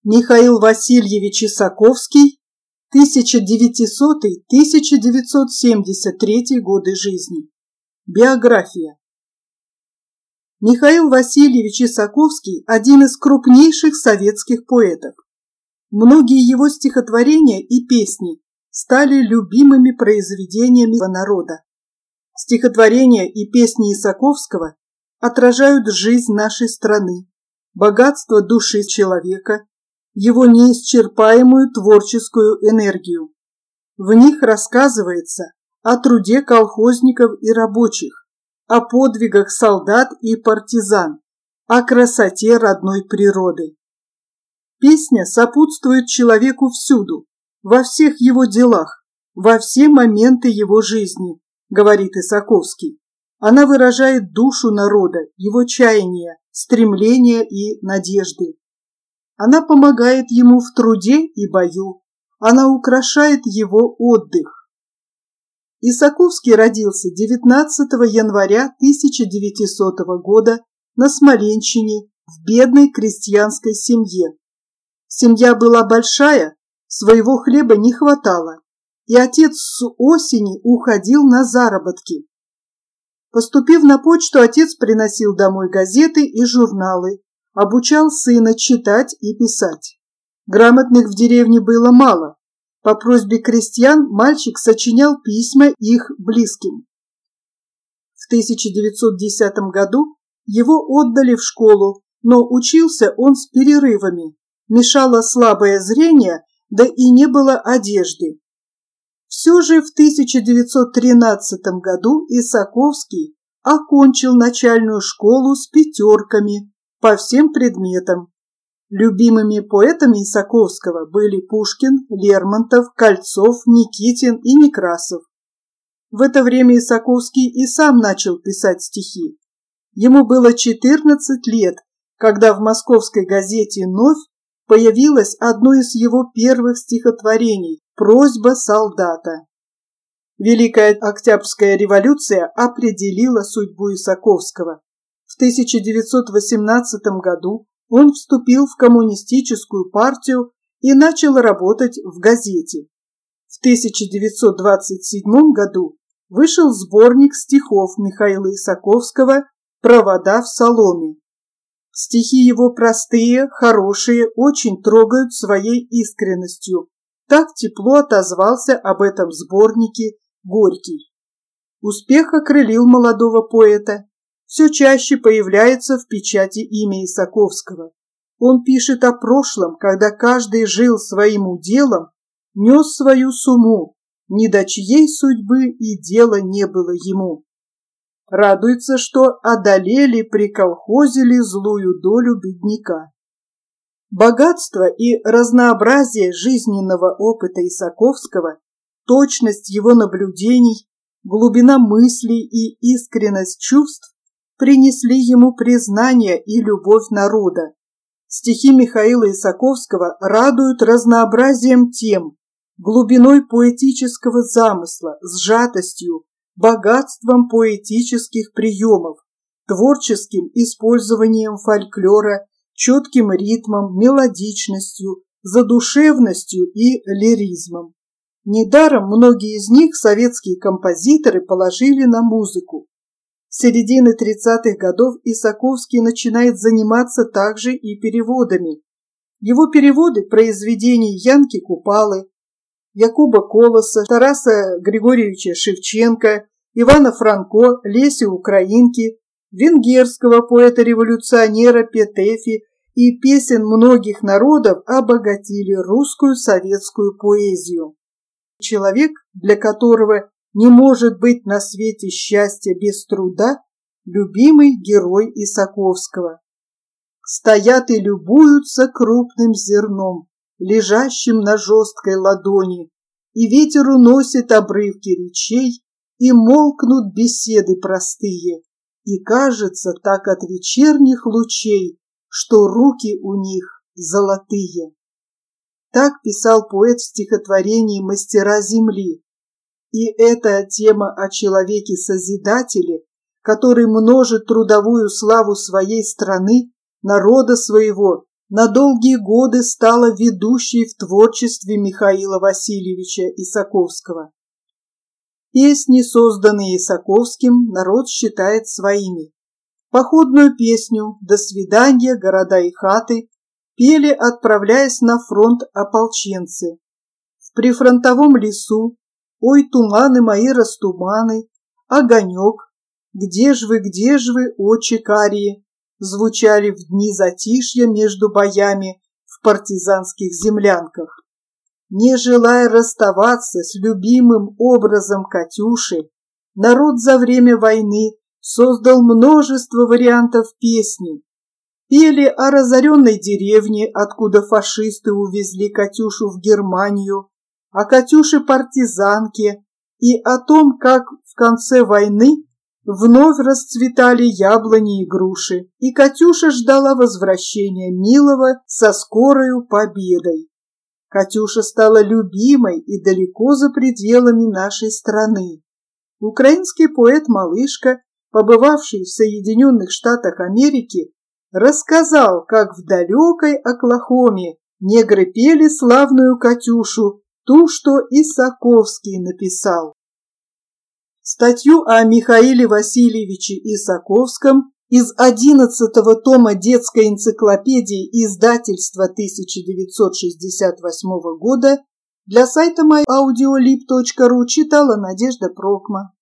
Михаил Васильевич Исаковский, 1900-1973 годы жизни. Биография. Михаил Васильевич Исаковский – один из крупнейших советских поэтов. Многие его стихотворения и песни стали любимыми произведениями народа. Стихотворения и песни Исаковского отражают жизнь нашей страны, богатство души человека, его неисчерпаемую творческую энергию. В них рассказывается о труде колхозников и рабочих, о подвигах солдат и партизан, о красоте родной природы. Песня сопутствует человеку всюду, во всех его делах, во все моменты его жизни, говорит Исаковский. Она выражает душу народа, его чаяния, стремления и надежды. Она помогает ему в труде и бою. Она украшает его отдых. Исаковский родился 19 января 1900 года на Смоленщине в бедной крестьянской семье. Семья была большая, своего хлеба не хватало, и отец с осени уходил на заработки. Поступив на почту, отец приносил домой газеты и журналы, обучал сына читать и писать. Грамотных в деревне было мало. По просьбе крестьян мальчик сочинял письма их близким. В 1910 году его отдали в школу, но учился он с перерывами. Мешало слабое зрение, да и не было одежды. Все же в 1913 году Исаковский окончил начальную школу с пятерками по всем предметам. Любимыми поэтами Исаковского были Пушкин, Лермонтов, Кольцов, Никитин и Некрасов. В это время Исаковский и сам начал писать стихи. Ему было 14 лет, когда в московской газете «Новь» появилось одно из его первых стихотворений «Просьба солдата». Великая Октябрьская революция определила судьбу Исаковского. В 1918 году он вступил в коммунистическую партию и начал работать в газете. В 1927 году вышел сборник стихов Михаила Исаковского «Провода в соломе». Стихи его простые, хорошие, очень трогают своей искренностью. Так тепло отозвался об этом сборнике Горький. Успех окрылил молодого поэта. Все чаще появляется в печати имя Исаковского. Он пишет о прошлом, когда каждый жил своим уделом, нес свою сумму, ни до чьей судьбы и дела не было ему. Радуется, что одолели, приколхозили злую долю бедняка. Богатство и разнообразие жизненного опыта Исаковского, точность его наблюдений, глубина мыслей и искренность чувств принесли ему признание и любовь народа. Стихи Михаила Исаковского радуют разнообразием тем, глубиной поэтического замысла, сжатостью, богатством поэтических приемов, творческим использованием фольклора, четким ритмом, мелодичностью, задушевностью и лиризмом. Недаром многие из них советские композиторы положили на музыку. С середины 30-х годов Исаковский начинает заниматься также и переводами. Его переводы произведений Янки Купалы, Якуба Колоса, Тараса Григорьевича Шевченко, Ивана Франко, Леси Украинки, венгерского поэта-революционера Петефи и песен многих народов обогатили русскую советскую поэзию. Человек, для которого не может быть на свете счастья без труда, любимый герой Исаковского. Стоят и любуются крупным зерном, лежащим на жесткой ладони, и ветер уносит обрывки речей, и молкнут беседы простые, и кажется так от вечерних лучей, что руки у них золотые. Так писал поэт в стихотворении «Мастера земли». И эта тема о человеке-созидателе, который множит трудовую славу своей страны, народа своего, на долгие годы стала ведущей в творчестве Михаила Васильевича Исаковского. Песни, созданные Исаковским, народ считает своими. Походную песню «До свидания, города и хаты» пели, отправляясь на фронт ополченцы. В прифронтовом лесу «Ой, туманы мои растуманы», «Огонек», где ж вы, очи карие» звучали в дни затишья между боями в партизанских землянках. Не желая расставаться с любимым образом Катюши, народ за время войны создал множество вариантов песни. Пели о разоренной деревне, откуда фашисты увезли Катюшу в Германию, о Катюше-партизанке и о том, как в конце войны вновь расцветали яблони и груши, и Катюша ждала возвращения милого со скорою победой. Катюша стала любимой и далеко за пределами нашей страны. Украинский поэт-малышка, побывавший в Соединенных Штатах Америки, рассказал, как в далекой Оклахоме негры пели славную Катюшу, ту, что Исаковский написал. Статью о Михаиле Васильевиче Исаковском из 11-го тома детской энциклопедии издательства 1968 года для сайта myaudiolib.ru читала Надежда Прокма.